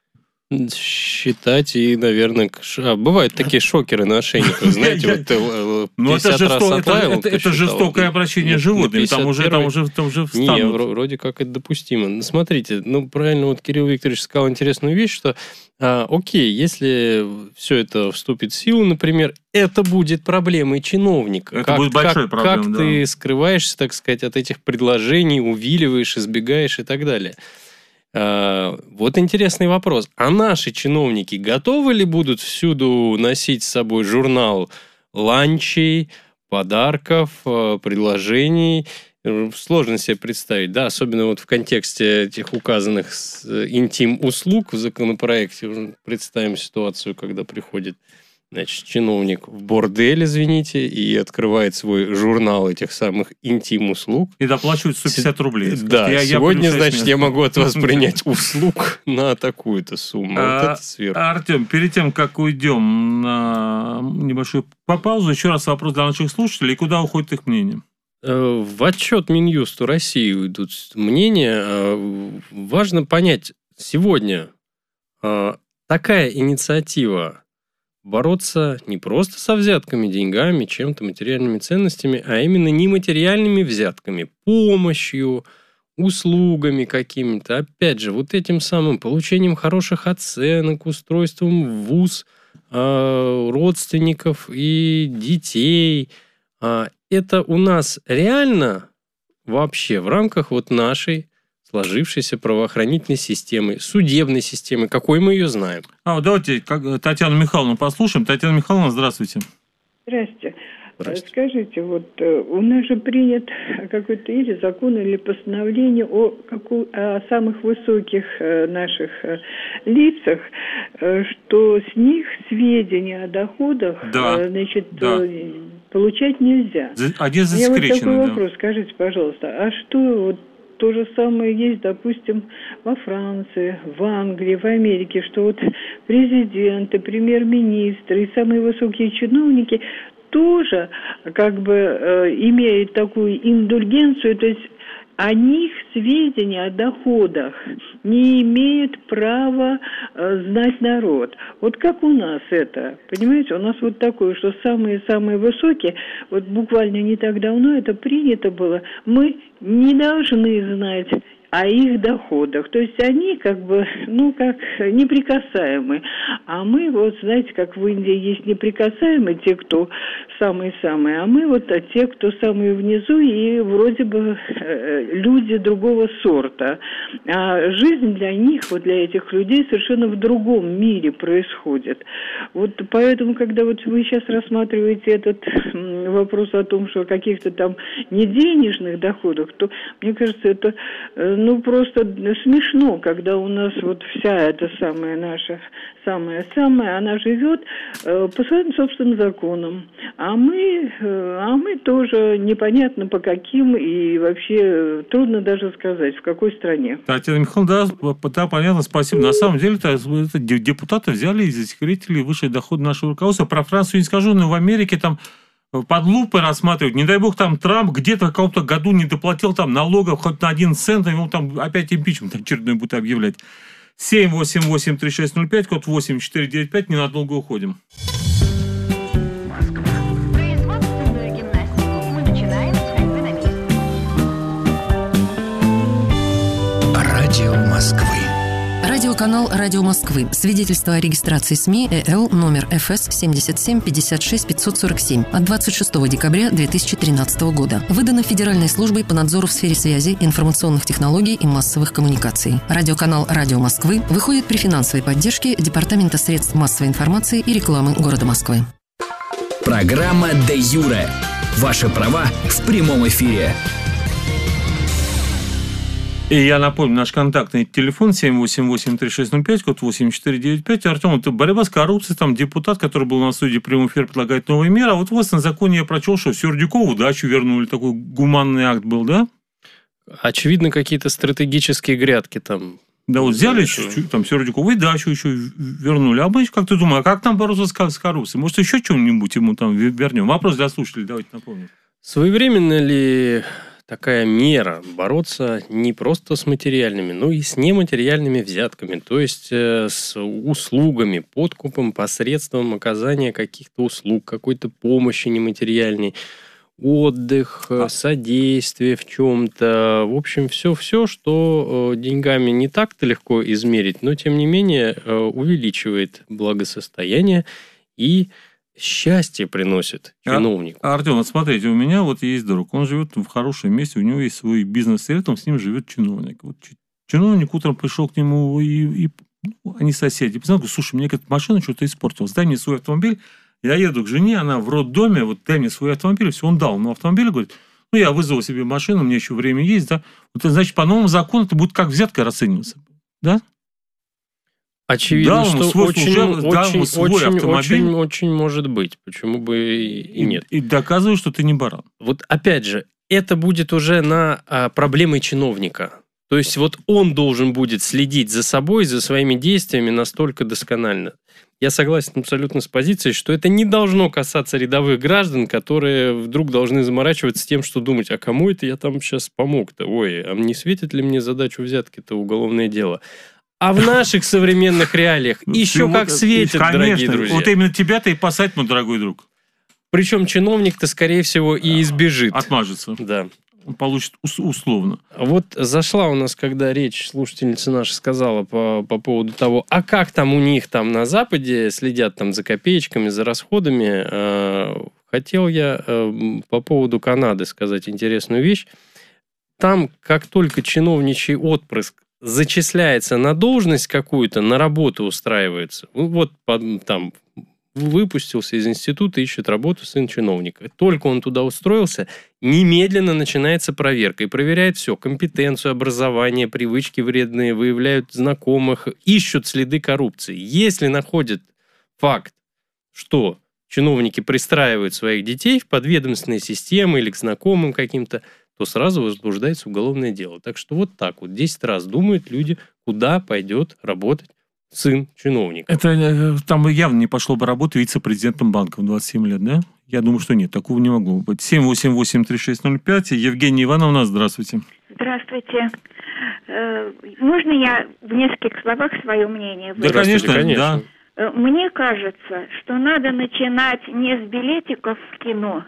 Считать и, наверное... А, бывают такие шокеры на ошейниках, знаете, вот ты пятьдесят раз отлаял, это жестокое обращение с животными, там уже там уже встанут. Не, вроде как это допустимо. Смотрите, ну, правильно вот Кирилл Викторович сказал интересную вещь, что, а, окей, если все это вступит в силу, например, это будет проблемой чиновника. Это как, будет большой как, проблемой, Как да. ты скрываешься, так сказать, от этих предложений, увиливаешь, избегаешь и так далее. Вот интересный вопрос. А наши чиновники готовы ли будут всюду носить с собой журнал ланчей, подарков, предложений? Сложно себе представить, да, особенно вот в контексте этих указанных интим-услуг в законопроекте. Представим ситуацию, когда приходит, значит, чиновник в бордель, извините, и открывает свой журнал этих самых интим-услуг. И доплачивает сто пятьдесят рублей. Да, я, сегодня, я значит, я могу от вас принять услуг на такую-то сумму. А, вот это сверху. Артем, перед тем, как уйдем на небольшую паузу, еще раз вопрос для наших слушателей. Куда уходит их мнение? В отчет Минюсту России уйдут мнения. Важно понять, сегодня такая инициатива бороться не просто со взятками, деньгами, чем-то, материальными ценностями, а именно нематериальными взятками, помощью, услугами какими-то. Опять же, вот этим самым получением хороших оценок, устройством в вуз родственников и детей. Это у нас реально вообще в рамках вот нашей сложившейся правоохранительной системы, судебной системы, какой мы ее знаем. А, давайте как, Татьяну Михайловну послушаем. Татьяна Михайловна, здравствуйте. Здрасте. Здравствуйте. Скажите, вот у нас же принят какой-то или закон, или постановление о, каку, о самых высоких наших лицах, что с них сведения о доходах, да, значит, да. получать нельзя. Один Я вот такой да. вопрос, скажите, пожалуйста, а что вот то же самое есть, допустим, во Франции, в Англии, в Америке, что вот президенты, премьер-министры и самые высокие чиновники тоже как бы э, имеют такую индульгенцию, то есть о них сведения о доходах не имеет права э, знать народ. Вот как у нас это, понимаете, у нас вот такое, что самые-самые высокие, вот буквально не так давно это принято было, мы не должны знать о их доходах. То есть они как бы, ну, как неприкасаемы. А мы вот, знаете, как в Индии есть неприкасаемые, те, кто самые-самые, а мы вот а те, кто самые внизу, и вроде бы э, люди другого сорта. А жизнь для них, вот для этих людей, совершенно в другом мире происходит. Вот поэтому, когда вот вы сейчас рассматриваете этот м, вопрос о том, что о каких-то там неденежных доходах, то, мне кажется, это э, ну, просто смешно, когда у нас вот вся эта самая наша, самая-самая, она живет э, по своим собственным законам. А мы, э, а мы тоже непонятно по каким, и вообще трудно даже сказать, в какой стране. Татьяна Михайловна, да, да, понятно, спасибо. На самом деле, это, это депутаты взяли и засекретили высший доход нашего руководства. Про Францию не скажу, но в Америке там под лупой рассматривают. Не дай бог, там Трамп где-то в каком-то году не доплатил там налогов хоть на один цент, ему там опять импичмент очередной будет объявлять. семь восемь восемь три шесть ноль пять, код восемь четыре девять пять, ненадолго уходим. Производственную гимнастику мы начинаем с ходьбы на месте. Радио Москвы. Радиоканал «Радио Москвы». Свидетельство о регистрации СМИ ЭЛ номер эф эс семьдесят семь пятьдесят шесть пятьсот сорок семь от двадцать шестого декабря две тысячи тринадцатого года. Выдано Федеральной службой по надзору в сфере связи, информационных технологий и массовых коммуникаций. Радиоканал «Радио Москвы» выходит при финансовой поддержке Департамента средств массовой информации и рекламы города Москвы. Программа «Де Юре». Ваши права в прямом эфире. И я напомню, наш контактный телефон семь восемь восемь три шесть ноль пять, код восемь четыре девять пять. Артем, это борьба с коррупцией, там депутат, который был на суде прямой эфир, предлагает новые меры. А вот у вас на законе я прочел, что Сердюкову дачу вернули, такой гуманный акт был, да? Очевидно, какие-то стратегические грядки там. Да, вот взяли чуть-чуть, там Сердюкову и дачу еще вернули. А мы, как ты думаешь, а как там бороться с коррупцией? Может, еще что-нибудь ему там вернем? Вопрос для слушателей, давайте напомним. Своевременно ли такая мера бороться не просто с материальными, но и с нематериальными взятками, то есть э, с услугами, подкупом посредством оказания каких-то услуг, какой-то помощи нематериальной, отдых, а. содействие в чем-то. В общем, все-все, что э, деньгами не так-то легко измерить, но, тем не менее, э, увеличивает благосостояние и счастье приносит чиновнику. А, Артем, вот смотрите, у меня вот есть друг, он живет в хорошем месте, у него есть свой бизнес, и рядом с ним живет чиновник. Вот чиновник утром пришел к нему, и, и ну, они соседи. Говорит, слушай, мне эта машина что-то испортилась, дай мне свой автомобиль, я еду к жене, она в роддоме, вот дай мне свой автомобиль, все, он дал ему автомобиль, говорит, ну, я вызвал себе машину, мне еще время есть, да, вот, значит, по новому закону это будет как взятка расцениваться, да? Очевидно, да, что свой очень, служеб... очень, да, свой очень, автомобиль. Очень, очень может быть. Почему бы и нет. И, и доказываю, что ты не баран. Вот опять же, это будет уже на а, проблемой чиновника. То есть вот он должен будет следить за собой, за своими действиями настолько досконально. Я согласен абсолютно с позицией, что это не должно касаться рядовых граждан, которые вдруг должны заморачиваться с тем, что думать, а кому это я там сейчас помог-то? Ой, а не светит ли мне задачу взятки-то уголовное дело? А в наших современных реалиях еще как светит, дорогие друзья. Вот именно тебя-то и посадят, мой дорогой друг. Причем чиновник-то, скорее всего, и избежит. Отмажется. Да. Он получит условно. Вот зашла у нас, когда речь, слушательница наша сказала по, по поводу того, а как там у них там на Западе следят там за копеечками, за расходами. Э, хотел я э, по поводу Канады сказать интересную вещь. Там, как только чиновничий отпрыск зачисляется на должность какую-то, на работу устраивается. Вот там выпустился из института, ищет работу сын чиновника. Только он туда устроился, немедленно начинается проверка. И проверяет все. Компетенцию, образование, привычки вредные, выявляют знакомых, ищут следы коррупции. Если находят факт, что чиновники пристраивают своих детей в подведомственные системы или к знакомым каким-то, то сразу возбуждается уголовное дело. Так что вот так вот десять раз думают люди, куда пойдет работать сын чиновника. Это там явно не пошло бы работать вице-президентом банка в двадцать семь лет, да? Я думаю, что нет, такого не могло быть. семь восемь восемь три шесть ноль пять. Евгения Ивановна, здравствуйте. Здравствуйте. Можно я в нескольких словах свое мнение выразить? Да, конечно, конечно. Да. Мне кажется, что надо начинать не с билетиков в кино,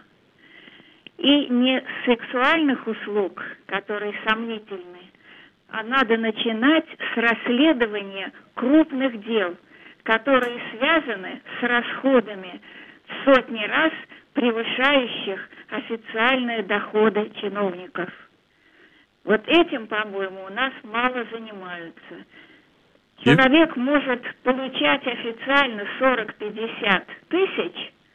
и не с сексуальных услуг, которые сомнительны, а надо начинать с расследования крупных дел, которые связаны с расходами в сотни раз превышающих официальные доходы чиновников. Вот этим, по-моему, у нас мало занимаются. Человек может получать официально сорок-пятьдесят тысяч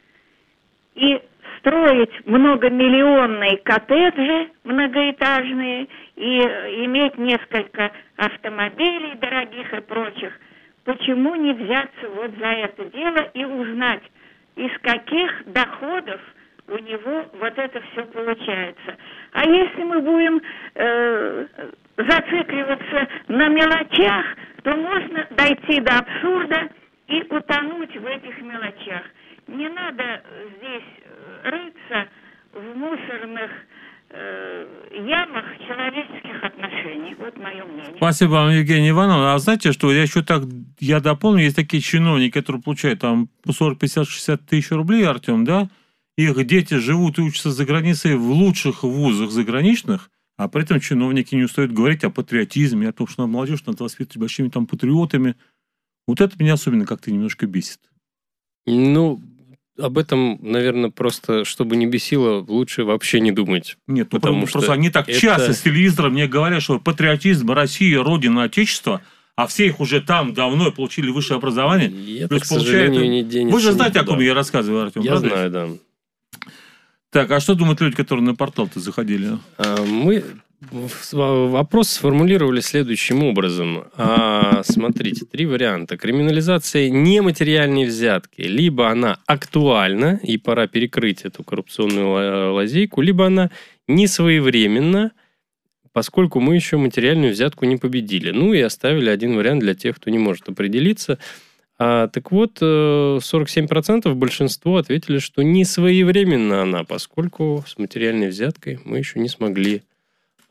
и строить многомиллионные коттеджи многоэтажные и иметь несколько автомобилей дорогих и прочих. Почему не взяться вот за это дело и узнать, из каких доходов у него вот это все получается? А если мы будем э, зацикливаться на мелочах, то можно дойти до абсурда и утонуть в этих мелочах. Не надо здесь рыться в мусорных э, ямах человеческих отношений. Вот мое мнение. Спасибо вам, Евгения Ивановна. А знаете, что я еще так, я дополню, есть такие чиновники, которые получают там сорок, пятьдесят, шестьдесят тысяч рублей, Артем, да? Их дети живут и учатся за границей в лучших вузах заграничных, а при этом чиновники не устают говорить о патриотизме, о том, что молодежь надо воспитывать большими там патриотами. Вот это меня особенно как-то немножко бесит. Ну, об этом, наверное, просто, чтобы не бесило, лучше вообще не думать. Нет, ну потому просто что они так это... часто с телевизора мне говорят, что патриотизм, Россия, Родина, Отечество, а все их уже там давно получили высшее образование. И это, к сожалению, получает... не денется. Вы же знаете, никуда. О ком я рассказываю, Артем? Я правда? знаю, да. Так, а что думают люди, которые на портал-то заходили? Мы вопрос сформулировали следующим образом. А, смотрите, три варианта. Криминализация нематериальной взятки. Либо она актуальна, и пора перекрыть эту коррупционную лазейку, либо она несвоевременна, поскольку мы еще материальную взятку не победили. Ну и оставили один вариант для тех, кто не может определиться. А, так вот, сорок семь процентов большинство ответили, что не своевременно она, поскольку с материальной взяткой мы еще не смогли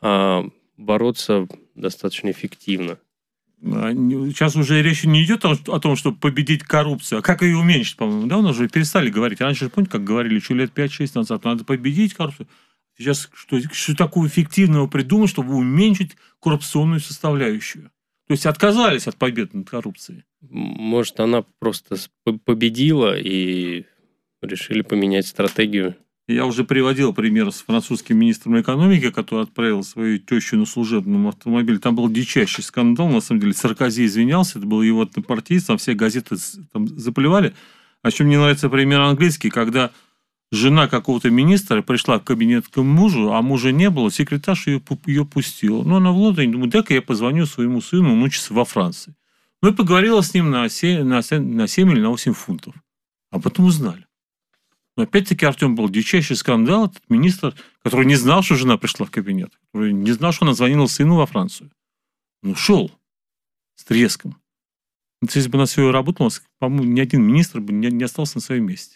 а, бороться достаточно эффективно. Сейчас уже речь не идет о том, чтобы победить коррупцию, а как ее уменьшить, по-моему. Да, у нас уже перестали говорить. Раньше, помните, как говорили, еще лет пять-шесть назад, надо победить коррупцию. Сейчас что, что такого эффективного придумать, чтобы уменьшить коррупционную составляющую? То есть отказались от победы над коррупцией. Может, она просто победила и решили поменять стратегию. Я уже приводил пример с французским министром экономики, который отправил свою тещу на служебном автомобиле. Там был дичайший скандал. На самом деле Саркози извинялся, это был его однопартиец, там все газеты там заплевали. А еще мне нравится пример английский, когда жена какого-то министра пришла в кабинет к мужу, а мужа не было, секретарша ее, ее пустила. Ну, она в Лондоне, думаю, дай-ка я позвоню своему сыну, он учится во Франции. Ну, и поговорила с ним на семь, на семь, на семь или на восемь фунтов. А потом узнали. Но опять-таки, Артем, был дичайший скандал. Этот министр, который не знал, что жена пришла в кабинет, который не знал, что она звонила сыну во Францию. Он ушел с треском. Если бы на все работало, по-моему, ни один министр бы не остался на своем месте.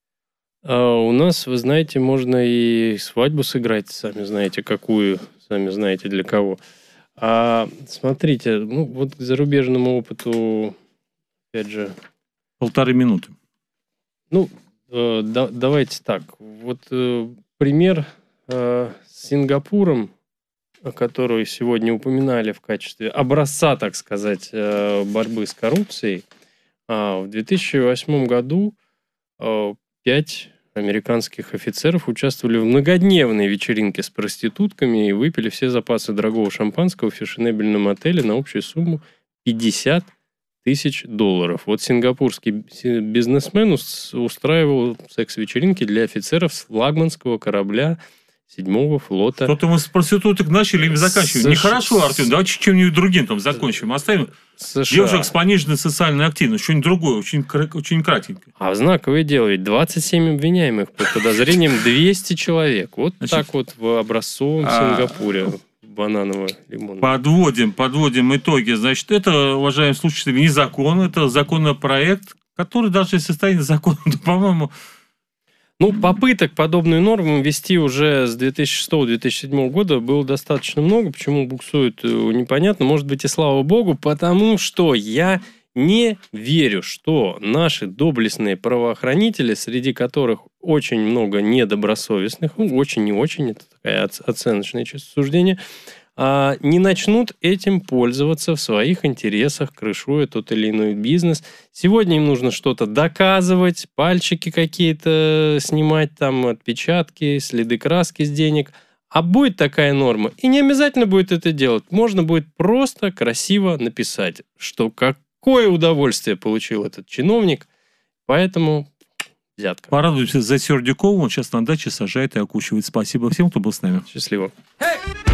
А у нас, вы знаете, можно и свадьбу сыграть, сами знаете, какую, сами знаете, для кого. А смотрите, ну вот к зарубежному опыту, опять же... Полторы минуты. Ну, э, да, давайте так. Вот э, пример э, с Сингапуром, который сегодня упоминали в качестве образца, так сказать, э, борьбы с коррупцией. А в две тысячи восьмом году э, пять американских офицеров участвовали в многодневной вечеринке с проститутками и выпили все запасы дорогого шампанского в фешенебельном отеле на общую сумму пятьдесят тысяч долларов. Вот сингапурский бизнесмен устраивал секс-вечеринки для офицеров с флагманского корабля седьмого флота. Что-то мы с проституток начали и заканчиваем. Сш... Нехорошо, Артем, давайте чем-нибудь другим там закончим. Оставим США. Девушек с пониженной социальной активностью. Что-нибудь другое, очень, очень кратенько. А знаковое дело, ведь двадцать семь обвиняемых под подозрением двести человек. Вот Значит, так вот в образцовом а... Сингапуре. Бананово-лимонное. Подводим, подводим итоги. Значит, это, уважаемые слушатели, не закон, это законопроект, который даже если станет законом, то, по-моему... Ну, попыток подобную норму ввести уже с две тысячи шестого - две тысячи седьмого года было достаточно много. Почему буксует, непонятно. Может быть, и слава богу, потому что я не верю, что наши доблестные правоохранители, среди которых очень много недобросовестных, ну, очень не очень, это такая оценочное суждение, не начнут этим пользоваться в своих интересах, крышуя тот или иной бизнес. Сегодня им нужно что-то доказывать, пальчики какие-то снимать, там отпечатки, следы краски с денег. А будет такая норма, и не обязательно будет это делать. Можно будет просто красиво написать, что какое удовольствие получил этот чиновник, поэтому взятка. Порадуемся за Сердюкова, он сейчас на даче сажает и окучивает. Спасибо всем, кто был с нами. Счастливо. Hey!